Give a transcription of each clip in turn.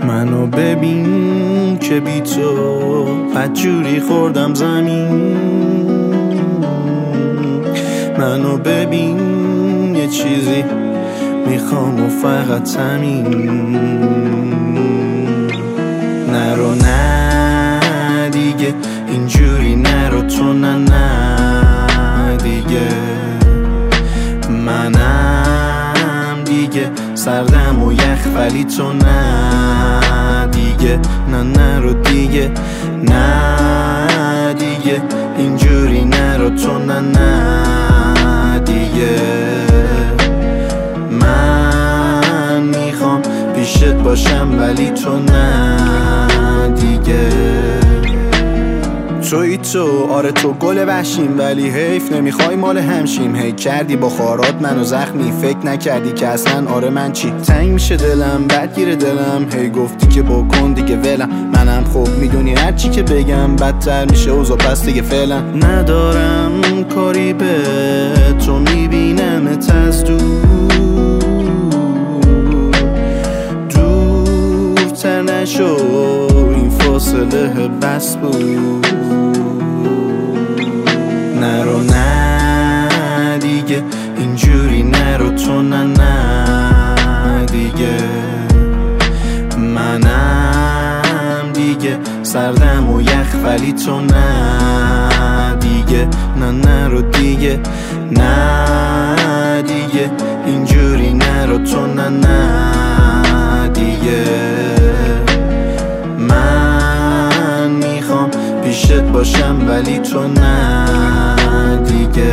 منو ببین که بی تو بدجوری خوردم زمین. منو ببین یه چیزی میخوام و فقط همین. نرو نه دیگه اینجوری نرو تو نه دیگه. منم دیگه سردم و یخ ولی تو نه دیگه. نه نرو دیگه نه دیگه اینجوری نرو تو نه دیگه. من میخوام پیشت باشم ولی تو نه دیگه. توی تو آره تو گل وحشیم ولی حیف نمیخوای مال همشیم. هی کردی با خارات منو زخمی فکر نکردی که اصلا آره من چی. تنگ میشه دلم بدگیره دلم هی گفتی که بکن دیگه ولم. منم خوب میدونی هرچی که بگم بدتر میشه اوضاع پس دیگه فعلا. ندارم کاری به تو میبینمت از دورتر نشو این فاصله بس بود. نرو نه دیگه اینجوری نرو تو نه دیگه. منم دیگه سردم و یخ ولی تو نه دیگه. نه نرو دیگه نه دیگه اینجوری نرو تو نه دیگه. من میخوام پیشت باشم ولی تو نه دیگه.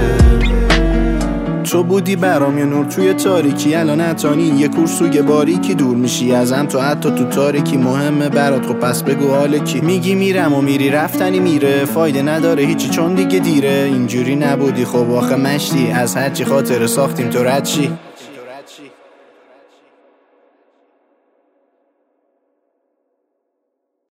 تو بودی برام یه نور توی تاریکی الان اتانی یه کورسوی باریکی. دور میشی ازم تو حتی تو تاریکی مهمه برات. خب پس بگو حال کی. میگی میرم و میری رفتنی میره فایده نداره هیچی چون دیگه دیره. اینجوری نبودی خب آخه مشتی از هرچی خاطر ساختیم تو رد چی.